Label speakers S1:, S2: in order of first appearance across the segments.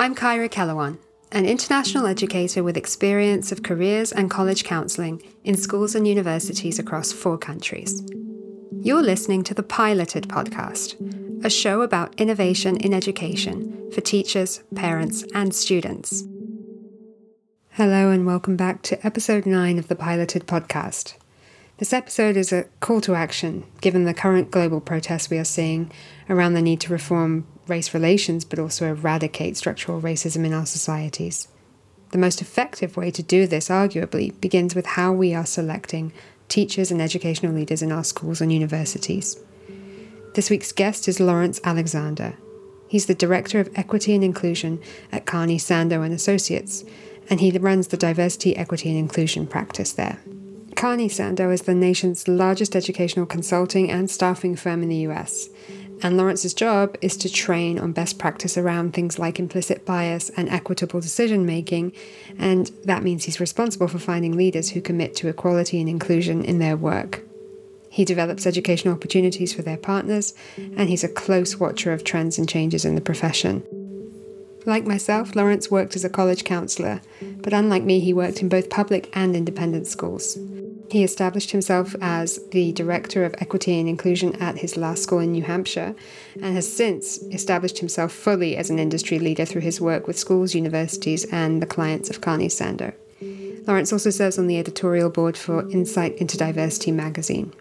S1: I'm Kyra Kellawan, an international educator with experience of careers and college counselling in schools and universities across 4 countries. You're listening to the Piloted Podcast, a show about innovation in education for teachers, parents, and students. Hello and welcome back to episode 9 of the Piloted Podcast. This episode is a call to action, given the current global protests we are seeing around the need to reform race relations, but also eradicate structural racism in our societies. The most effective way to do this, arguably, begins with how we are selecting teachers and educational leaders in our schools and universities. This week's guest is Lawrence Alexander. He's the Director of Equity and Inclusion at Carney Sando and Associates, and he runs the Diversity, Equity and Inclusion practice there. Carney Sando is the nation's largest educational consulting and staffing firm in the US, and Lawrence's job is to train on best practice around things like implicit bias and equitable decision-making, and that means he's responsible for finding leaders who commit to equality and inclusion in their work. He develops educational opportunities for their partners, and he's a close watcher of trends and changes in the profession. Like myself, Lawrence worked as a college counsellor, but unlike me, he worked in both public and independent schools. He established himself as the Director of Equity and Inclusion at his last school in New Hampshire, and has since established himself fully as an industry leader through his work with schools, universities, and the clients of Carney Sando. Lawrence also serves on the editorial board for Insight into Diversity magazine.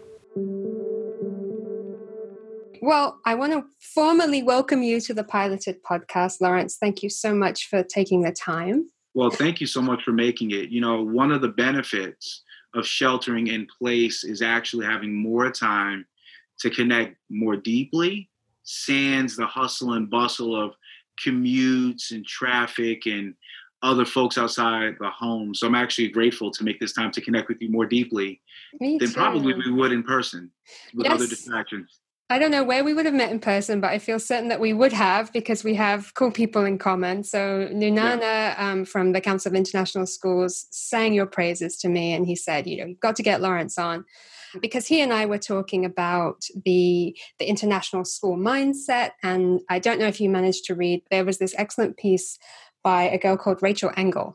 S1: Well, I want to formally welcome you to the Piloted Podcast, Lawrence. Thank you so much for taking the time.
S2: Well, thank you so much for making it. You know, one of the benefits of sheltering in place is actually having more time to connect more deeply, sans the hustle and bustle of commutes and traffic and other folks outside the home. So I'm actually grateful to make this time to connect with you more deeply than probably we would in person with other distractions.
S1: I don't know where we would have met in person, but I feel certain that we would have because we have cool people in common. So Nunana from the Council of International Schools sang your praises to me, and he said, you've got to get Lawrence on, because he and I were talking about the international school mindset. And I don't know if you managed to read, there was this excellent piece by a girl called Rachel Engel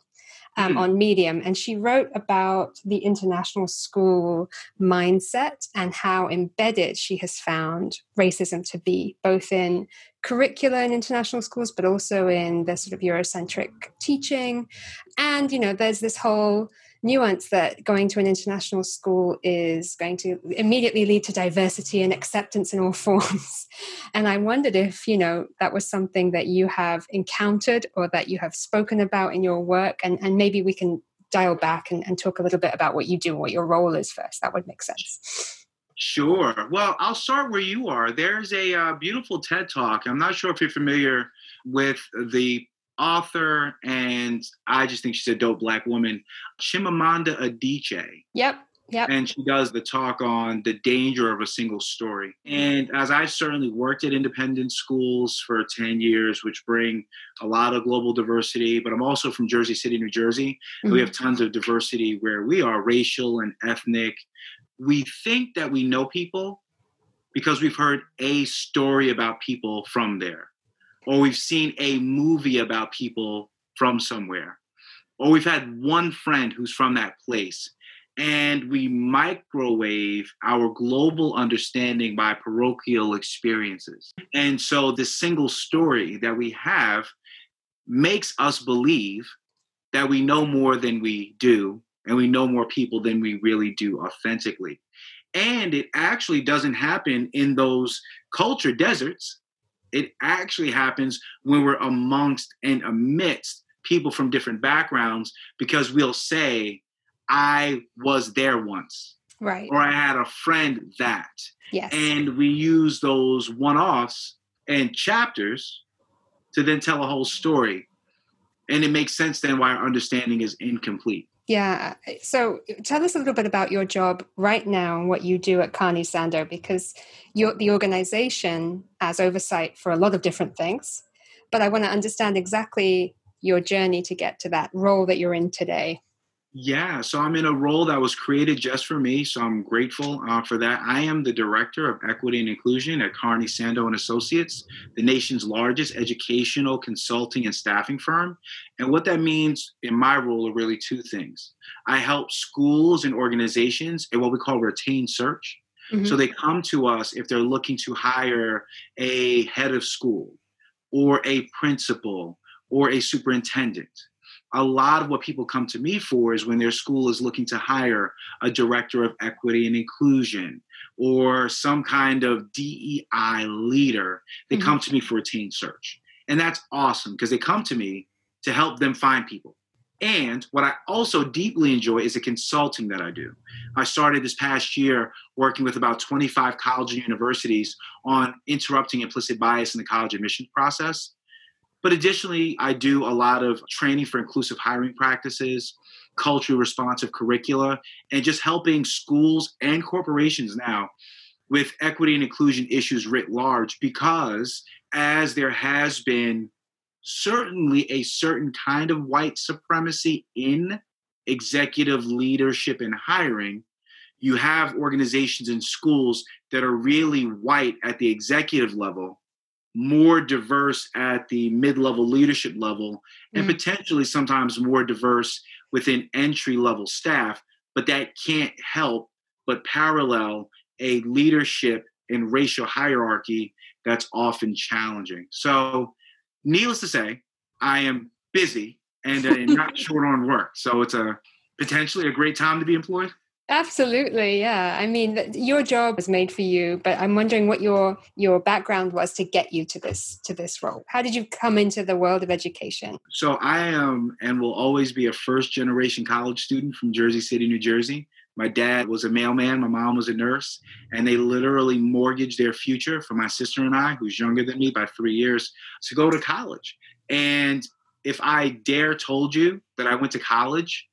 S1: on Medium, and she wrote about the international school mindset and how embedded she has found racism to be, both in curricula in international schools, but also in the sort of Eurocentric teaching. And, there's this whole nuance that going to an international school is going to immediately lead to diversity and acceptance in all forms. And I wondered if, that was something that you have encountered or that you have spoken about in your work. And maybe we can dial back and talk a little bit about what you do and what your role is first. That would make sense.
S2: Sure. Well, I'll start where you are. There's a beautiful TED Talk. I'm not sure if you're familiar with the author, and I just think she's a dope Black woman, Chimamanda Adichie.
S1: Yep.
S2: And she does the talk on the danger of a single story. And as I've certainly worked at independent schools for 10 years, which bring a lot of global diversity, but I'm also from Jersey City, New Jersey. Mm-hmm. We have tons of diversity where we are racial and ethnic. We think that we know people because we've heard a story about people from there, or we've seen a movie about people from somewhere, or we've had one friend who's from that place. And we microwave our global understanding by parochial experiences. And so this single story that we have makes us believe that we know more than we do, and we know more people than we really do authentically. And it actually doesn't happen in those culture deserts. It actually happens when we're amongst and amidst people from different backgrounds, because we'll say, I was there once.
S1: Right.
S2: Or I had a friend that.
S1: Yes.
S2: And we use those one-offs and chapters to then tell a whole story. And it makes sense then why our understanding is incomplete.
S1: Yeah. So tell us a little bit about your job right now and what you do at Carney Sando, because the organization has oversight for a lot of different things. But I want to understand exactly your journey to get to that role that you're in today.
S2: Yeah, so I'm in a role that was created just for me, so I'm grateful for that. I am the director of equity and inclusion at Carney Sando and Associates, the nation's largest educational consulting and staffing firm. And what that means in my role are really two things. I help schools and organizations in what we call retain search. So
S1: Hmm.
S2: they come to us if they're looking to hire a head of school or a principal or a superintendent. A lot of what people come to me for is when their school is looking to hire a director of equity and inclusion or some kind of DEI leader. They
S1: Hmm.
S2: come to me for a teen search. And that's awesome because they come to me to help them find people. And what I also deeply enjoy is the consulting that I do. I started this past year working with about 25 colleges and universities on interrupting implicit bias in the college admissions process. But additionally, I do a lot of training for inclusive hiring practices, culturally responsive curricula, and just helping schools and corporations now with equity and inclusion issues writ large, because as there has been certainly a certain kind of white supremacy in executive leadership and hiring, you have organizations and schools that are really white at the executive level, more diverse at the mid-level leadership level, and
S1: Mm.
S2: potentially sometimes more diverse within entry-level staff, but that can't help but parallel a leadership and racial hierarchy that's often challenging. So, needless to say, I am busy and not short on work. So it's a potentially a great time to be employed.
S1: Absolutely, yeah. I mean, your job was made for you, but I'm wondering what your background was to get you to this role. How did you come into the world of education?
S2: So I am and will always be a first generation college student from Jersey City, New Jersey. My dad was a mailman, my mom was a nurse, and they literally mortgaged their future for my sister and I, who's younger than me by 3 years, to go to college. And if I dare told you that I went to college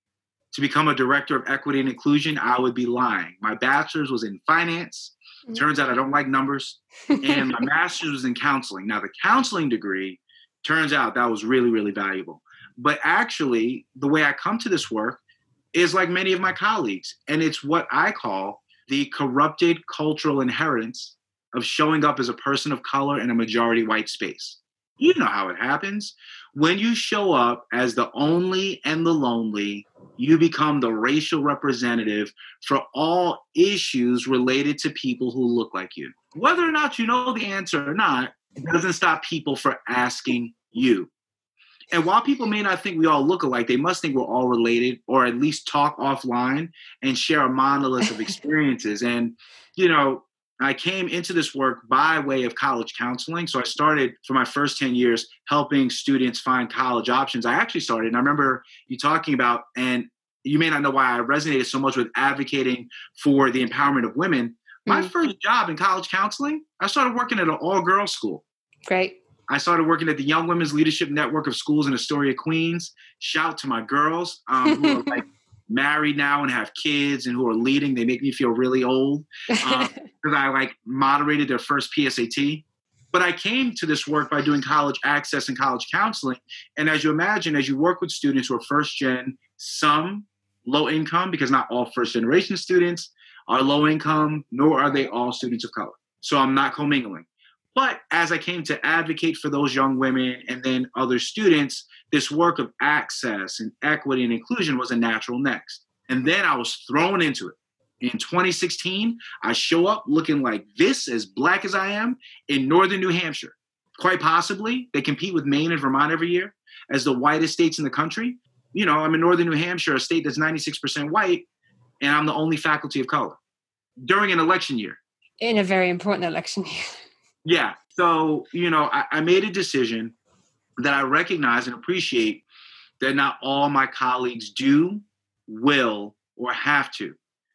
S2: to become a director of equity and inclusion, I would be lying. My bachelor's was in finance. Turns out I don't like numbers. And my master's was in counseling. Now, the counseling degree, turns out that was really, really valuable. But actually, the way I come to this work is like many of my colleagues. And it's what I call the corrupted cultural inheritance of showing up as a person of color in a majority white space. You know how it happens. When you show up as the only and the lonely, you become the racial representative for all issues related to people who look like you. Whether or not you know the answer or not, it doesn't stop people from asking you. And while people may not think we all look alike, they must think we're all related or at least talk offline and share a monolith of experiences. And, you know, I came into this work by way of college counseling. So I started for my first 10 years helping students find college options. I actually started, and I remember you talking about, and you may not know why I resonated so much with advocating for the empowerment of women. My
S1: Mm.
S2: first job in college counseling, I started working at an all-girls school.
S1: Great.
S2: I started working at the Young Women's Leadership Network of schools in Astoria, Queens. Shout to my girls who are like married now and have kids and who are leading. They make me feel really old because I like moderated their first PSAT. But I came to this work by doing college access and college counseling. And as you imagine, as you work with students who are first gen, some low income, because not all first generation students are low income, nor are they all students of color. So I'm not commingling. But as I came to advocate for those young women and then other students, this work of access and equity and inclusion was a natural next. And then I was thrown into it. In 2016, I show up looking like this, as black as I am, in northern New Hampshire. Quite possibly, they compete with Maine and Vermont every year as the whitest states in the country. You know, I'm in northern New Hampshire, a state that's 96% white, and I'm the only faculty of color during an election year.
S1: In a very important election year.
S2: Yeah. So, you know, I made a decision that I recognize and appreciate that not all my colleagues do, will, or have to.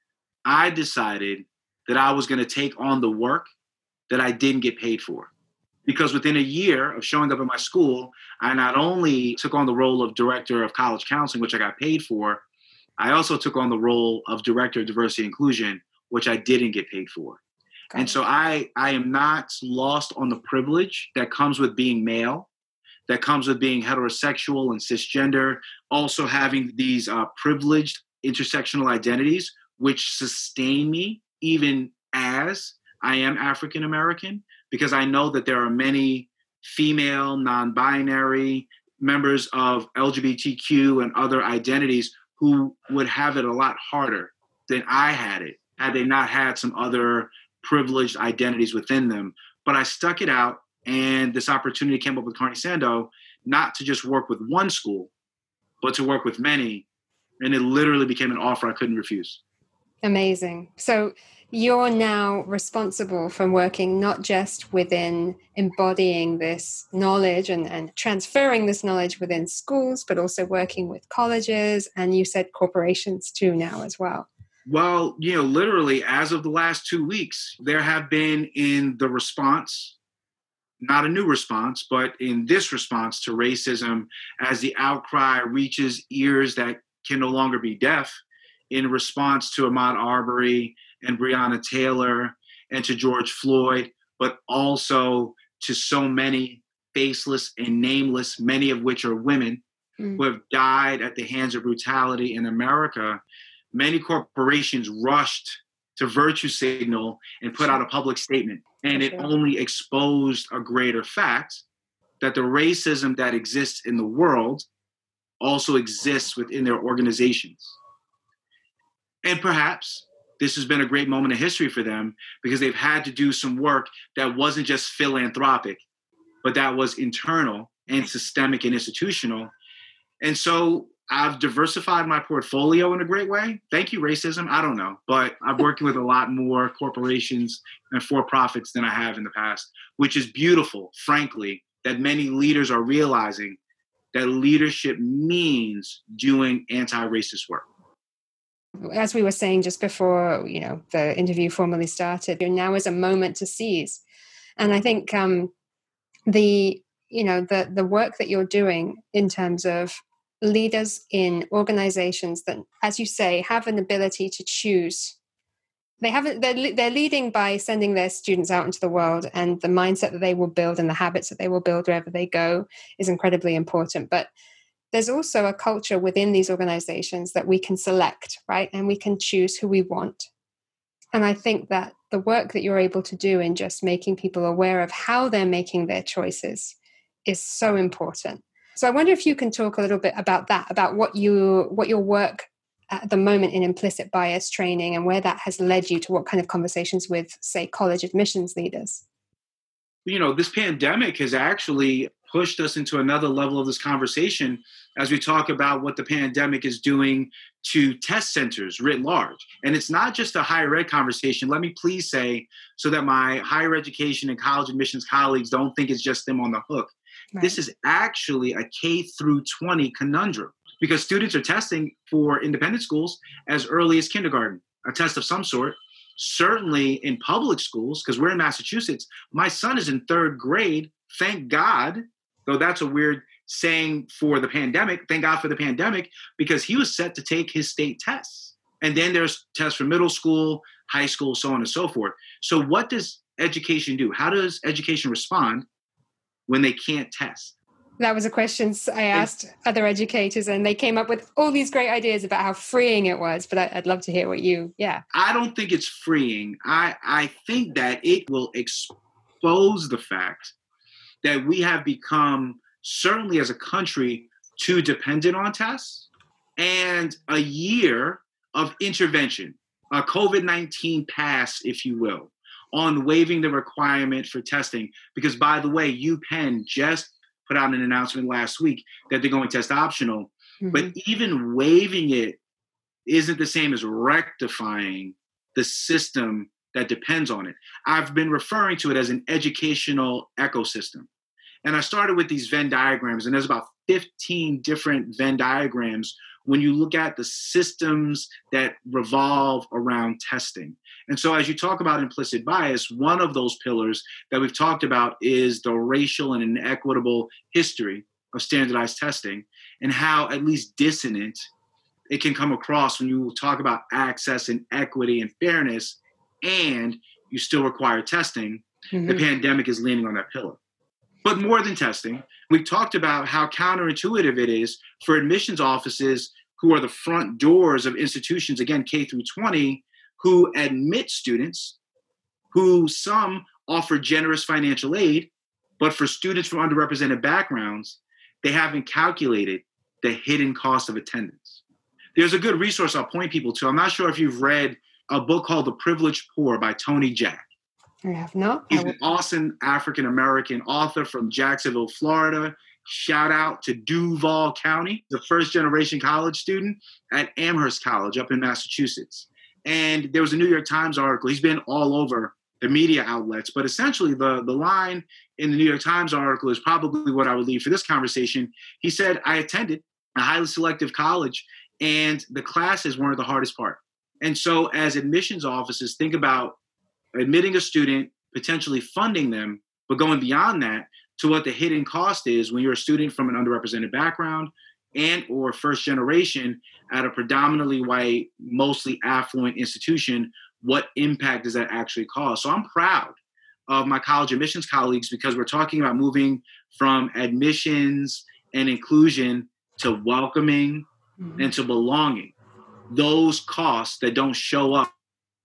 S2: I decided that I was going to take on the work that I didn't get paid for. Because within a year of showing up at my school, I not only took on the role of director of college counseling, which I got paid for, I also took on the role of director of diversity and inclusion, which I didn't get paid for. And so I am not lost on the privilege that comes with being male, that comes with being heterosexual and cisgender, also having these privileged intersectional identities, which sustain me even as I am African American, because I know that there are many female, non-binary members of LGBTQ and other identities who would have it a lot harder than I had it, had they not had some other privileged identities within them. But I stuck it out, and this opportunity came up with Carnegie Sando, not to just work with one school, but to work with many. And it literally became an offer I couldn't refuse.
S1: Amazing. So you're now responsible for working not just within embodying this knowledge and transferring this knowledge within schools, but also working with colleges, and you said corporations too now as well.
S2: Well, literally as of the last 2 weeks, there have been in the response, not a new response, but in this response to racism, as the outcry reaches ears that can no longer be deaf, in response to Ahmaud Arbery and Breonna Taylor and to George Floyd, but also to so many faceless and nameless, many of which are women who have died at the hands of brutality in America. Many corporations rushed to virtue signal and put out a public statement. And it only exposed a greater fact that the racism that exists in the world also exists within their organizations. And perhaps this has been a great moment in history for them because they've had to do some work that wasn't just philanthropic, but that was internal and systemic and institutional. And so I've diversified my portfolio in a great way. Thank you, racism. I don't know, but I'm working with a lot more corporations and for-profits than I have in the past, which is beautiful, frankly, that many leaders are realizing that leadership means doing anti-racist work.
S1: As we were saying just before, the interview formally started, now is a moment to seize. And I think the work that you're doing in terms of leaders in organizations that, as you say, have an ability to choose. They're leading by sending their students out into the world, and the mindset that they will build and the habits that they will build wherever they go is incredibly important. But there's also a culture within these organizations that we can select, right? And we can choose who we want. And I think that the work that you're able to do in just making people aware of how they're making their choices is so important. So I wonder if you can talk a little bit about that, about what your work at the moment in implicit bias training and where that has led you to what kind of conversations with, say, college admissions leaders.
S2: This pandemic has actually pushed us into another level of this conversation as we talk about what the pandemic is doing to test centers writ large. And it's not just a higher ed conversation. Let me please say, so that my higher education and college admissions colleagues don't think it's just them on the hook. Right. This is actually a K through 20 conundrum because students are testing for independent schools as early as kindergarten, a test of some sort. Certainly in public schools, because we're in Massachusetts, my son is in 3rd grade. Thank God, though that's a weird saying for the pandemic. Thank God for the pandemic, because he was set to take his state tests. And then there's tests for middle school, high school, so on and so forth. So what does education do? How does education respond when they can't test?
S1: That was a question I asked other educators, and they came up with all these great ideas about how freeing it was. But I'd love to hear what
S2: I don't think it's freeing. I think that it will expose the fact that we have become, certainly as a country, too dependent on tests. And a year of intervention, a COVID-19 pass, if you will, on waiving the requirement for testing. Because, by the way, UPenn just put out an announcement last week that they're going test optional. Mm-hmm. But even waiving it isn't the same as rectifying the system that depends on it. I've been referring to it as an educational ecosystem. And I started with these Venn diagrams, and there's about 15 different Venn diagrams when you look at the systems that revolve around testing. And so as you talk about implicit bias, one of those pillars that we've talked about is the racial and inequitable history of standardized testing and how at least dissonant it can come across when you talk about access and equity and fairness, and you still require testing. Mm-hmm. The pandemic is leaning on that pillar. But more than testing, we've talked about how counterintuitive it is for admissions offices who are the front doors of institutions, again, K through 20, who admit students, who some offer generous financial aid, but for students from underrepresented backgrounds, they haven't calculated the hidden cost of attendance. There's a good resource I'll point people to. I'm not sure if you've read a book called The Privileged Poor by Tony Jack.
S1: I have not.
S2: He's an awesome African-American author from Jacksonville, Florida. Shout out to Duval County, the first-generation college student at Amherst College up in Massachusetts. And there was a New York Times article. He's been all over the media outlets, but essentially the line in the New York Times article is probably what I would leave for this conversation. He said, I attended a highly selective college, and the classes weren't the hardest part. And so as admissions offices think about admitting a student, potentially funding them, but going beyond that to what the hidden cost is when you're a student from an underrepresented background and or first generation at a predominantly white, mostly affluent institution, what impact does that actually cause? So I'm proud of my college admissions colleagues because we're talking about moving from admissions and inclusion to welcoming and to belonging. Those costs that don't show up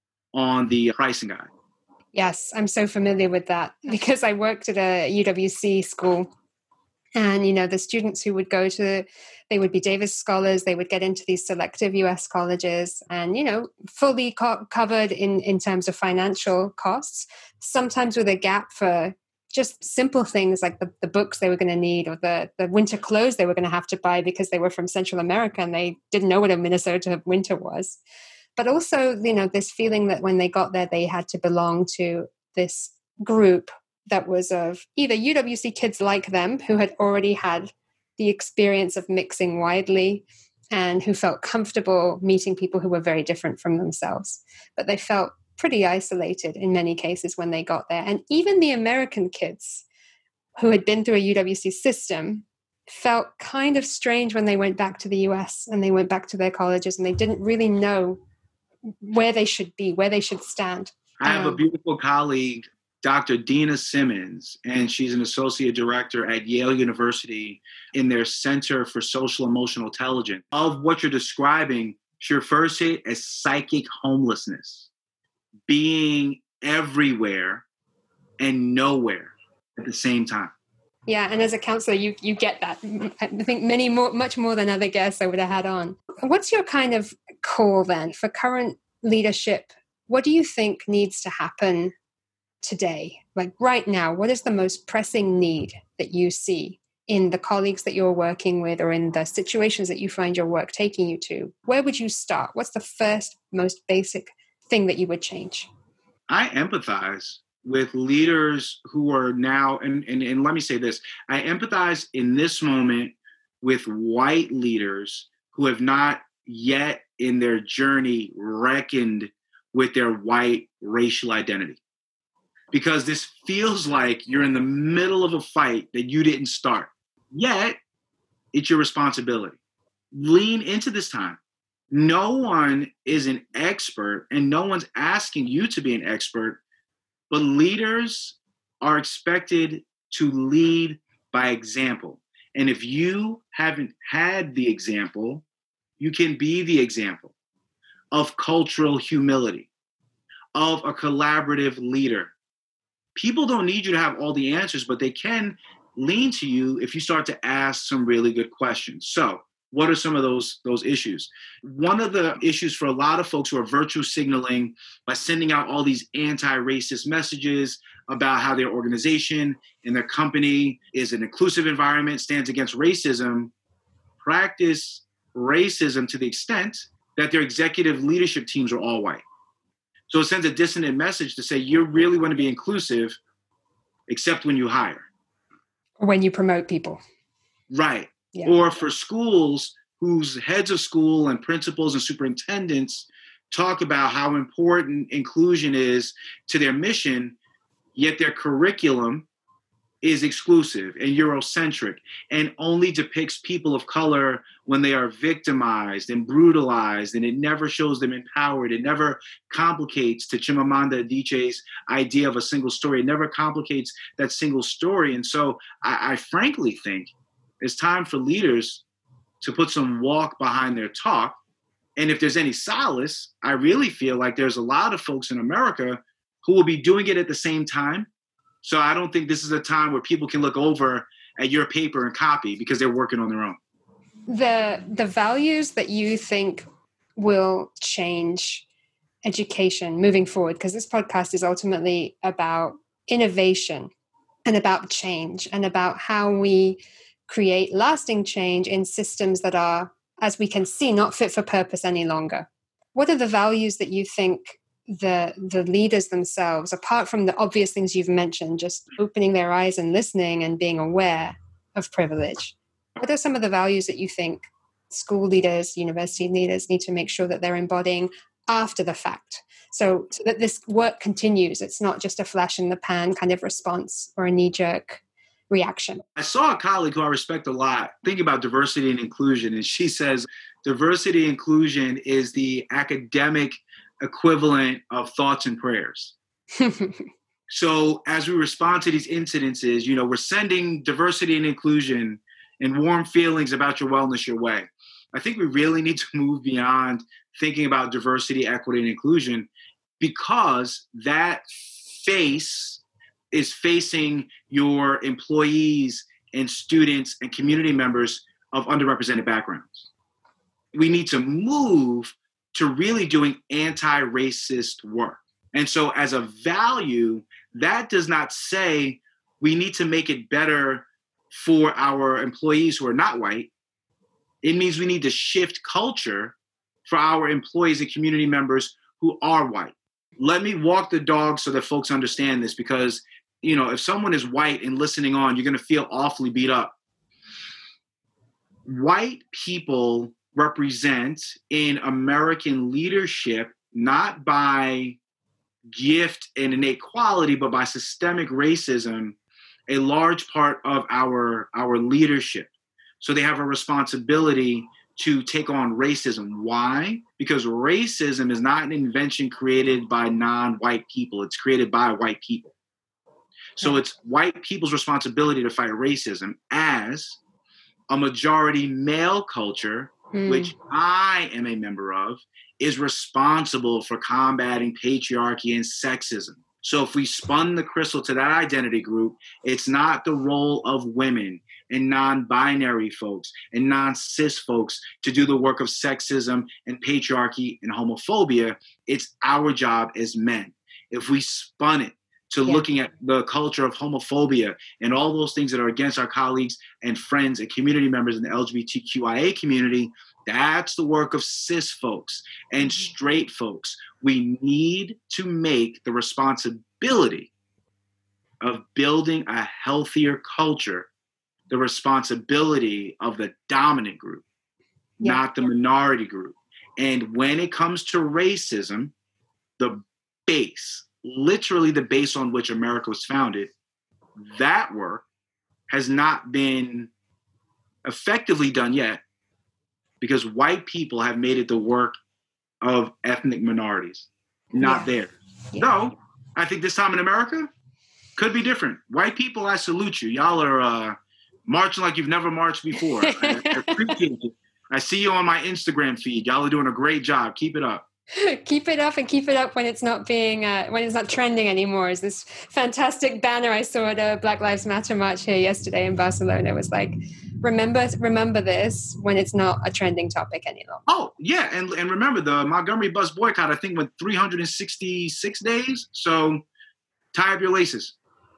S2: on the pricing guide.
S1: Yes, I'm so familiar with that because I worked at a UWC school. And, the students who would they would be Davis scholars, they would get into these selective US colleges and, fully covered in terms of financial costs, sometimes with a gap for just simple things like the books they were going to need or the winter clothes they were going to have to buy because they were from Central America and they didn't know what a Minnesota winter was. But also, this feeling that when they got there, they had to belong to this group that was of either UWC kids like them who had already had the experience of mixing widely and who felt comfortable meeting people who were very different from themselves. But they felt pretty isolated in many cases when they got there. And even the American kids who had been through a UWC system felt kind of strange when they went back to the US and they went back to their colleges and they didn't really know where they should be, where they should stand.
S2: I have a beautiful colleague, Dr. Dina Simmons, and she's an associate director at Yale University in their Center for Social Emotional Intelligence. Of what you're describing, she refers to it as psychic homelessness, being everywhere and nowhere at the same time.
S1: Yeah, and as a counselor, you get that. I think much more than other guests I would have had on. What's your kind of call then for current leadership? What do you think needs to happen today? Like right now, what is the most pressing need that you see in the colleagues that you're working with or in the situations that you find your work taking you to? Where would you start? What's the first, most basic thing that you would change?
S2: I empathize with leaders who are now, and let me say this, I empathize in this moment with white leaders who have not yet in their journey reckoned with their white racial identity. Because this feels like you're in the middle of a fight that you didn't start. Yet, it's your responsibility. Lean into this time. No one is an expert and no one's asking you to be an expert. But leaders are expected to lead by example. And if you haven't had the example, you can be the example of cultural humility, of a collaborative leader. People don't need you to have all the answers, but they can lean to you if you start to ask some really good questions. So what are some of those issues? One of the issues for a lot of folks who are virtue signaling by sending out all these anti-racist messages about how their organization and their company is an inclusive environment, stands against racism, practice racism to the extent that their executive leadership teams are all white. So it sends a dissonant message to say, you really want to be inclusive, except when you hire.
S1: Or when you promote people.
S2: Right.
S1: Yeah.
S2: Or for schools whose heads of school and principals and superintendents talk about how important inclusion is to their mission, yet their curriculum is exclusive and Eurocentric and only depicts people of color when they are victimized and brutalized, and it never shows them empowered. It never complicates, to Chimamanda Adichie's idea of a single story, it never complicates that single story. And so I frankly think it's time for leaders to put some walk behind their talk. And if there's any solace, I really feel like there's a lot of folks in America who will be doing it at the same time. So I don't think this is a time where people can look over at your paper and copy because they're working on their own.
S1: The values that you think will change education moving forward, because this podcast is ultimately about innovation and about change and about how we create lasting change in systems that are, as we can see, not fit for purpose any longer. What are the values that you think the leaders themselves, apart from the obvious things you've mentioned, just opening their eyes and listening and being aware of privilege, what are some of the values that you think school leaders, university leaders need to make sure that they're embodying after the fact, so that this work continues? It's not just a flash in the pan kind of response or a knee-jerk reaction.
S2: I saw a colleague who I respect a lot thinking about diversity and inclusion, and she says diversity and inclusion is the academic equivalent of thoughts and prayers. So as we respond to these incidences, we're sending diversity and inclusion and warm feelings about your wellness your way. I think we really need to move beyond thinking about diversity, equity, and inclusion, because that face is facing your employees and students and community members of underrepresented backgrounds. We need to move to really doing anti-racist work. And so as a value, that does not say we need to make it better for our employees who are not white. It means we need to shift culture for our employees and community members who are white. Let me walk the dog so that folks understand this, because, if someone is white and listening on, you're going to feel awfully beat up. White people represent in American leadership, not by gift and innate quality, but by systemic racism, a large part of our leadership. So they have a responsibility to take on racism. Why? Because racism is not an invention created by non-white people. It's created by white people. So it's white people's responsibility to fight racism, as a majority male culture, which I am a member of, is responsible for combating patriarchy and sexism. So if we spun the crystal to that identity group, it's not the role of women and non-binary folks and non-cis folks to do the work of sexism and patriarchy and homophobia. It's our job as men. If we spun it to looking at the culture of homophobia and all those things that are against our colleagues and friends and community members in the LGBTQIA community, that's the work of cis folks and straight folks. We need to make the responsibility of building a healthier culture the responsibility of the dominant group, not the minority group. And when it comes to racism, the base, literally the base on which America was founded, that work has not been effectively done yet, because white people have made it the work of ethnic minorities, not theirs. Though, I think this time in America could be different. White people, I salute you. Y'all are marching like you've never marched before. I appreciate you. I see you on my Instagram feed. Y'all are doing a great job. Keep it up.
S1: Keep it up, and keep it up when it's not being when it's not trending anymore. Is this fantastic banner I saw at a Black Lives Matter march here yesterday in Barcelona? It was like, remember this when it's not a trending topic any longer.
S2: Oh yeah, and remember the Montgomery bus boycott, I think, went 366 days. So tie up your laces.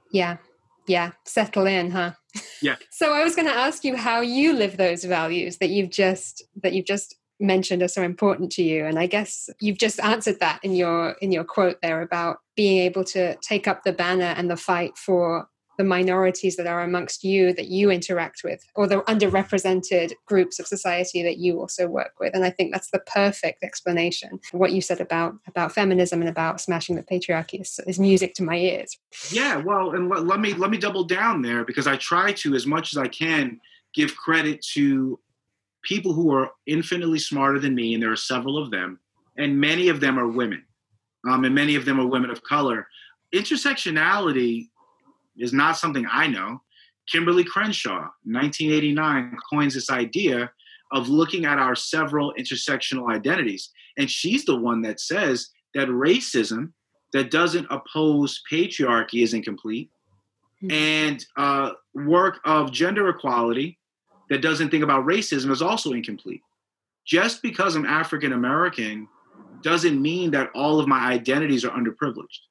S1: Yeah, settle in, huh?
S2: Yeah.
S1: So I was going to ask you how you live those values that you've just mentioned are so important to you, and I guess you've just answered that in your quote there about being able to take up the banner and the fight for the minorities that are amongst you that you interact with, or the underrepresented groups of society that you also work with. And I think that's the perfect explanation. What you said about feminism and about smashing the patriarchy is music to my ears.
S2: Yeah, well, and let me double down there, because I try to, as much as I can, give credit to people who are infinitely smarter than me, and there are several of them, and many of them are women, and many of them are women of color. Intersectionality is not something I know. Kimberly Crenshaw, 1989, coins this idea of looking at our several intersectional identities. And she's the one that says that racism that doesn't oppose patriarchy is incomplete, and work of gender equality that doesn't think about racism is also incomplete. Just because I'm African American doesn't mean that all of my identities are underprivileged.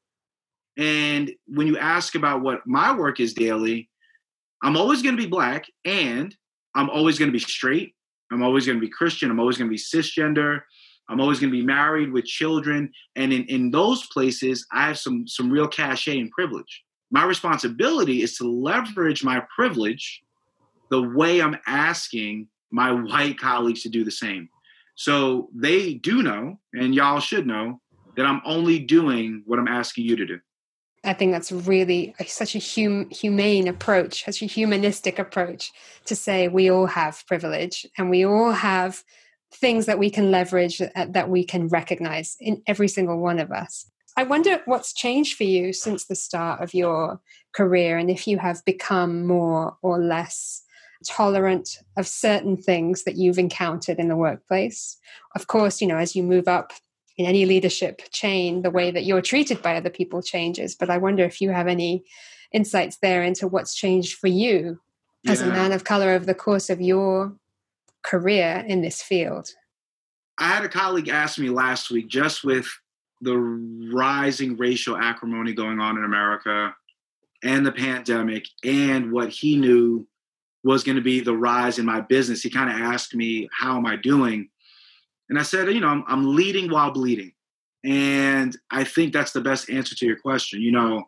S2: And when you ask about what my work is daily, I'm always going to be Black, and I'm always going to be straight. I'm always going to be Christian. I'm always going to be cisgender. I'm always going to be married with children. And in those places, I have some real cachet and privilege. My responsibility is to leverage my privilege the way I'm asking my white colleagues to do the same. So they do know, and y'all should know, that I'm only doing what I'm asking you to do.
S1: I think that's really such a humane approach, such a humanistic approach to say we all have privilege and we all have things that we can leverage, that we can recognize in every single one of us. I wonder what's changed for you since the start of your career, and if you have become more or less tolerant of certain things that you've encountered in the workplace. Of course, as you move up in any leadership chain, the way that you're treated by other people changes. But I wonder if you have any insights there into what's changed for you as a man of color over the course of your career in this field.
S2: I had a colleague ask me last week, just with the rising racial acrimony going on in America and the pandemic and what he knew was going to be the rise in my business. He kind of asked me, how am I doing? And I said, I'm leading while bleeding. And I think that's the best answer to your question.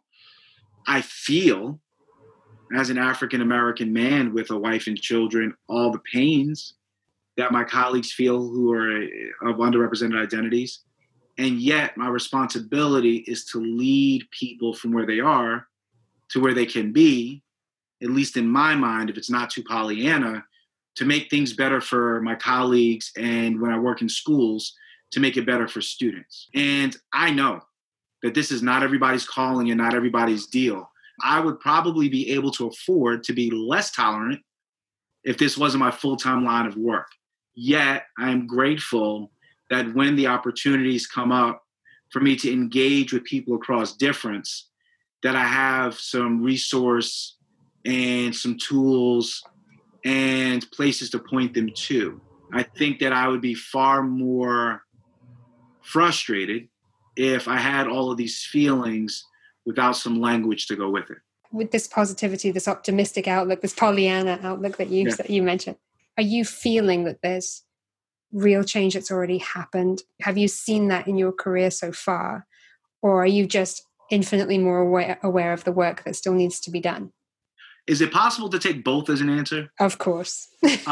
S2: I feel, as an African-American man with a wife and children, all the pains that my colleagues feel who are of underrepresented identities. And yet my responsibility is to lead people from where they are to where they can be, at least in my mind, if it's not too Pollyanna, to make things better for my colleagues, and when I work in schools, to make it better for students. And I know that this is not everybody's calling and not everybody's deal. I would probably be able to afford to be less tolerant if this wasn't my full-time line of work. Yet I'm grateful that when the opportunities come up for me to engage with people across difference, that I have some resource and some tools and places to point them to. I think that I would be far more frustrated if I had all of these feelings without some language to go with it.
S1: With this positivity, this optimistic outlook, this Pollyanna outlook that you mentioned, are you feeling that there's real change that's already happened? Have you seen that in your career so far? Or are you just infinitely more aware of the work that still needs to be done?
S2: Is it possible to take both as an answer?
S1: Of course.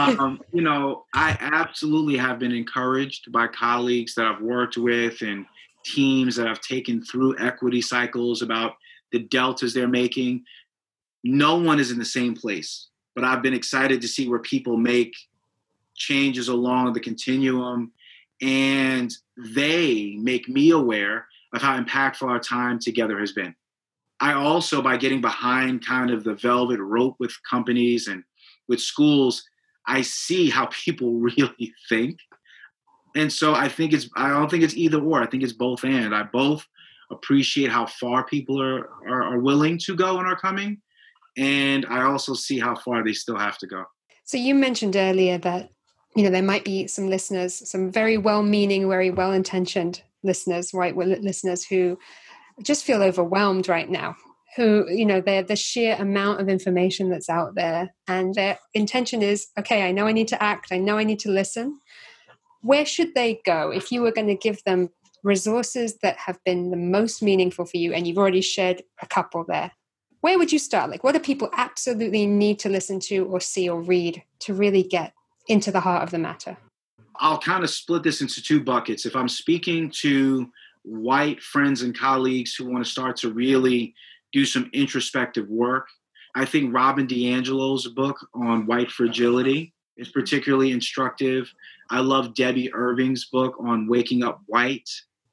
S2: I absolutely have been encouraged by colleagues that I've worked with and teams that I've taken through equity cycles about the deltas they're making. No one is in the same place, but I've been excited to see where people make changes along the continuum, and they make me aware of how impactful our time together has been. I also, by getting behind kind of the velvet rope with companies and with schools, I see how people really think. And so I don't think it's either or. I think it's both and. I both appreciate how far people are willing to go and are coming. And I also see how far they still have to go.
S1: So you mentioned earlier that, there might be some listeners, some very well-meaning, very well-intentioned listeners, white listeners who just feel overwhelmed right now, who, they're the sheer amount of information that's out there, and their intention is, okay, I know I need to act. I know I need to listen. Where should they go if you were going to give them resources that have been the most meaningful for you? And you've already shared a couple there. where would you start? Like, what do people absolutely need to listen to or see or read to really get into the heart of the matter?
S2: I'll kind of split this into two buckets. If I'm speaking to white friends and colleagues who want to start to really do some introspective work, I think Robin DiAngelo's book on white fragility is particularly instructive. I love Debbie Irving's book on waking up white.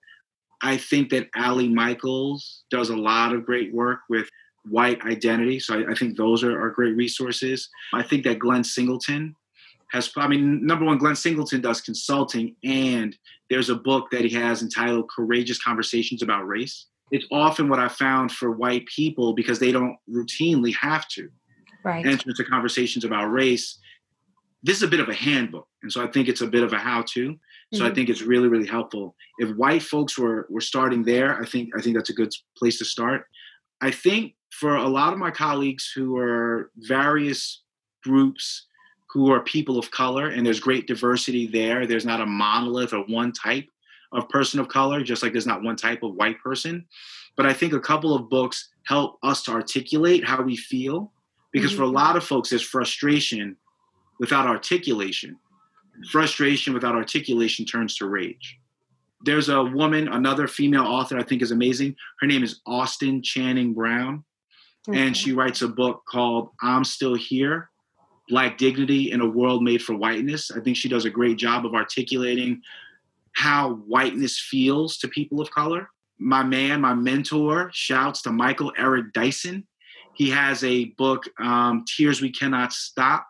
S2: I think that Allie Michaels does a lot of great work with white identity. So I think those are great resources. I think that Glenn Singleton number one, Glenn Singleton does consulting, and there's a book that he has entitled Courageous Conversations About Race. It's often what I found for white people, because they don't routinely have to enter into conversations about race. This is a bit of a handbook. And so I think it's a bit of a how-to. So I think it's really, really helpful. If white folks were starting there, I think that's a good place to start. I think for a lot of my colleagues who are various groups who are people of color, and there's great diversity there. There's not a monolith or one type of person of color, just like there's not one type of white person. But I think a couple of books help us to articulate how we feel, because for a lot of folks, there's frustration without articulation. Frustration without articulation turns to rage. There's a woman, another female author I think is amazing. Her name is Austin Channing Brown. And she writes a book called I'm Still Here, Black Dignity in a World Made for Whiteness. I think she does a great job of articulating how whiteness feels to people of color. My mentor, shouts to Michael Eric Dyson. He has a book, Tears We Cannot Stop,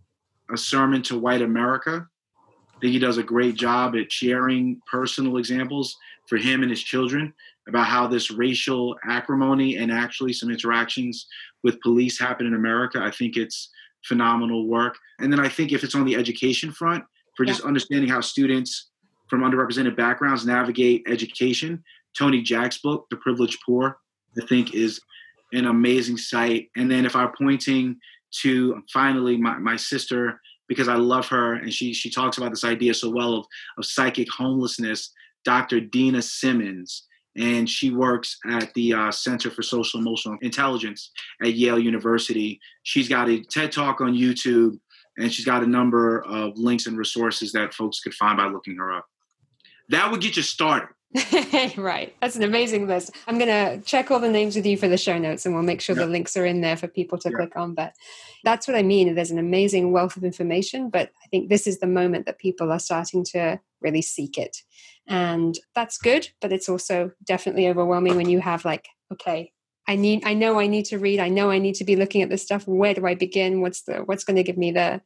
S2: A Sermon to White America. I think he does a great job at sharing personal examples for him and his children about how this racial acrimony and actually some interactions with police happen in America. I think it's phenomenal work. And then I think if it's on the education front, for just understanding how students from underrepresented backgrounds navigate education, Tony Jack's book, The Privileged Poor, I think is an amazing site. And then if I'm pointing to finally my sister, because I love her and she talks about this idea so well of psychic homelessness, Dr. Dina Simmons. And she works at the Center for Social Emotional Intelligence at Yale University. She's got a TED Talk on YouTube, and she's got a number of links and resources that folks could find by looking her up. That would get you started.
S1: Right. That's an amazing list. I'm going to check all the names with you for the show notes, and we'll make sure the links are in there for people to click on. But that's what I mean. There's an amazing wealth of information, but I think this is the moment that people are starting to really seek it. And that's good, but it's also definitely overwhelming when you have like, okay, I know I need to read. I know I need to be looking at this stuff. Where do I begin? What's going to give me the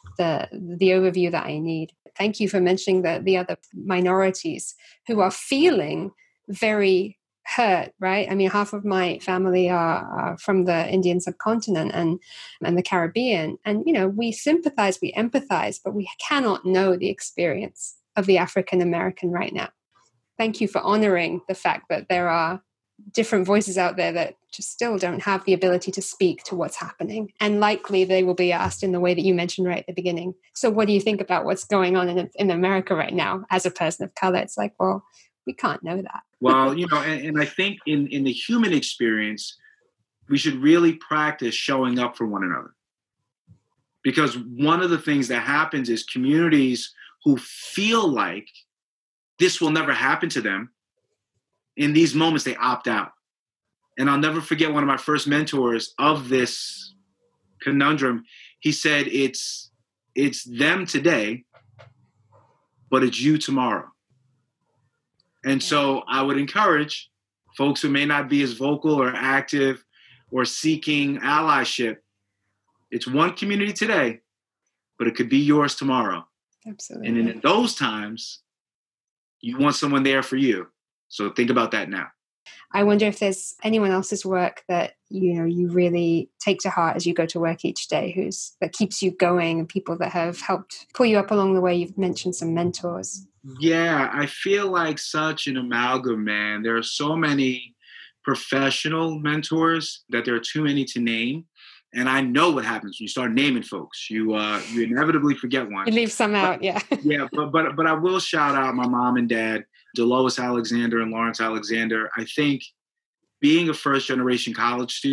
S1: overview that I need? Thank you for mentioning the other minorities who are feeling very hurt, right? I mean, half of my family are from the Indian subcontinent and the Caribbean. And, we sympathize, we empathize, but we cannot know the experience of the African American right now. Thank you for honoring the fact that there are different voices out there that just still don't have the ability to speak to what's happening. And likely they will be asked in the way that you mentioned right at the beginning. So what do you think about what's going on in America right now as a person of color? It's like, well, we can't know that.
S2: Well, and I think in the human experience, we should really practice showing up for one another. Because one of the things that happens is communities who feel like this will never happen to them, in these moments, they opt out. And I'll never forget one of my first mentors of this conundrum. He said, it's them today, but it's you tomorrow. And so I would encourage folks who may not be as vocal or active or seeking allyship. It's one community today, but it could be yours tomorrow.
S1: Absolutely.
S2: And in those times, you want someone there for you. So think about that now.
S1: I wonder if there's anyone else's work that you really take to heart as you go to work each day, that keeps you going, and people that have helped pull you up along the way. You've mentioned some mentors.
S2: Yeah, I feel like such an amalgam, man. There are so many professional mentors that there are too many to name. And I know what happens when you start naming folks. You inevitably forget one.
S1: You leave some out, yeah.
S2: Yeah, but I will shout out my mom and dad, Delois Alexander and Lawrence Alexander. I think being a first-generation college student,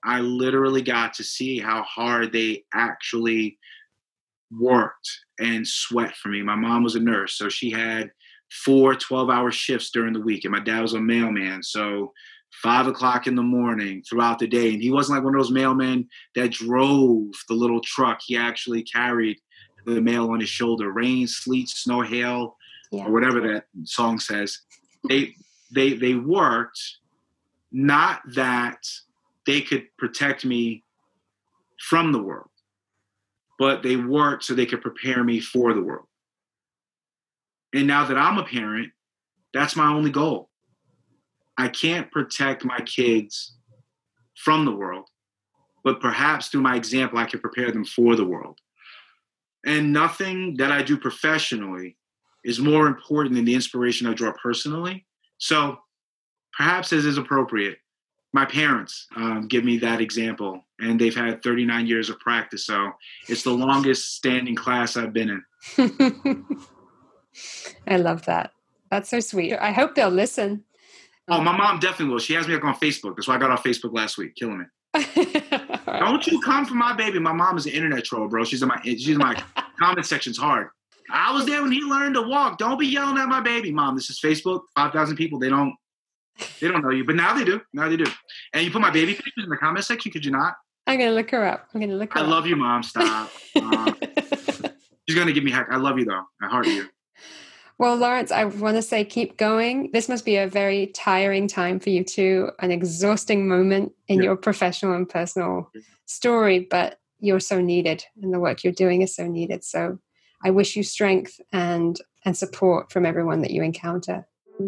S2: I literally got to see how hard they actually worked and sweat for me. My mom was a nurse, so she had 4 12-hour shifts during the week, and my dad was a mailman, so 5 o'clock in the morning throughout the day. And he wasn't like one of those mailmen that drove the little truck. He actually carried the mail on his shoulder, rain, sleet, snow, hail, or whatever that song says. They worked, not that they could protect me from the world, but they worked so they could prepare me for the world. And now that I'm a parent, that's my only goal. I can't protect my kids from the world, but perhaps through my example, I can prepare them for the world. And nothing that I do professionally is more important than the inspiration I draw personally. So perhaps as is appropriate, my parents give me that example, and they've had 39 years of practice. So it's the longest standing class I've been in.
S1: I love that. That's so sweet. I hope they'll listen.
S2: Oh, my mom definitely will. She has me on Facebook. That's why I got off Facebook last week, killing me. Don't you come for my baby. My mom is an internet troll, bro. She's in my comment section's hard. I was there when he learned to walk. Don't be yelling at my baby, Mom. This is Facebook. 5,000 people. They don't know you, but now they do. And you put my baby pictures in the comment section. Could you not?
S1: I'm gonna look her up.
S2: I love you, Mom. Stop. She's gonna give me heck. I love you though. I heart you.
S1: Well, Lawrence, I want to say keep going. This must be a very tiring time for you too, an exhausting moment in your professional and personal story, but you're so needed and the work you're doing is so needed. So I wish you strength and support from everyone that you encounter.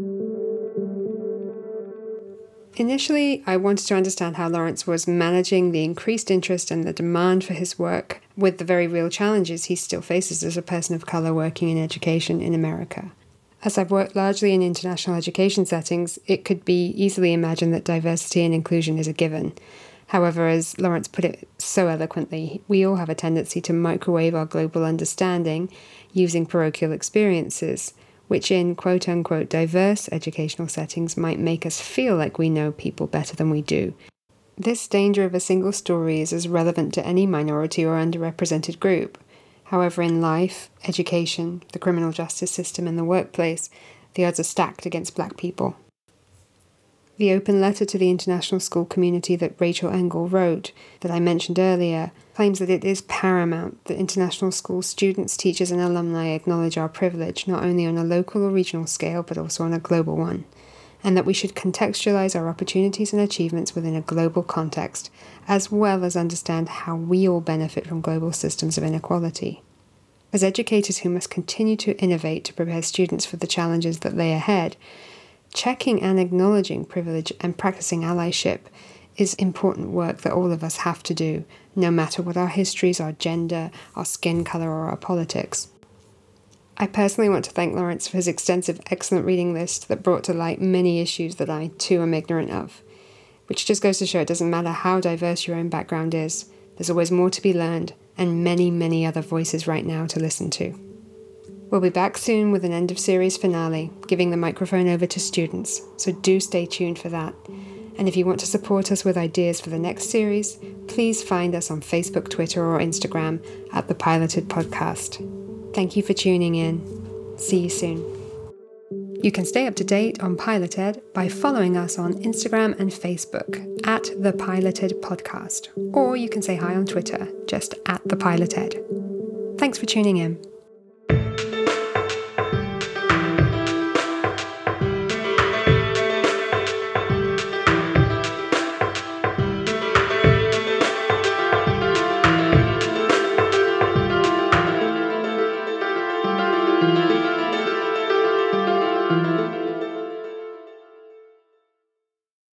S1: Initially, I wanted to understand how Lawrence was managing the increased interest and the demand for his work with the very real challenges he still faces as a person of color working in education in America. As I've worked largely in international education settings, it could be easily imagined that diversity and inclusion is a given. However, as Lawrence put it so eloquently, we all have a tendency to microwave our global understanding using parochial experiences, which in quote-unquote diverse educational settings might make us feel like we know people better than we do. This danger of a single story is as relevant to any minority or underrepresented group. However, in life, education, the criminal justice system, and the workplace, the odds are stacked against Black people. The open letter to the international school community that Rachel Engel wrote, that I mentioned earlier, claims that it is paramount that international school students, teachers, and alumni acknowledge our privilege not only on a local or regional scale, but also on a global one, and that we should contextualize our opportunities and achievements within a global context, as well as understand how we all benefit from global systems of inequality. As educators who must continue to innovate to prepare students for the challenges that lay ahead, checking and acknowledging privilege and practicing allyship is important work that all of us have to do, no matter what our histories, our gender, our skin color, or our politics. I personally want to thank Lawrence for his extensive, excellent reading list that brought to light many issues that I, too, am ignorant of. Which just goes to show it doesn't matter how diverse your own background is, there's always more to be learned, and many, many other voices right now to listen to. We'll be back soon with an end-of-series finale, giving the microphone over to students, so do stay tuned for that. And if you want to support us with ideas for the next series, please find us on Facebook, Twitter, or Instagram at The Piloted Podcast. Thank you for tuning in. See you soon. You can stay up to date on Piloted by following us on Instagram and Facebook at The Piloted Podcast, or you can say hi on Twitter, just at The Piloted. Thanks for tuning in.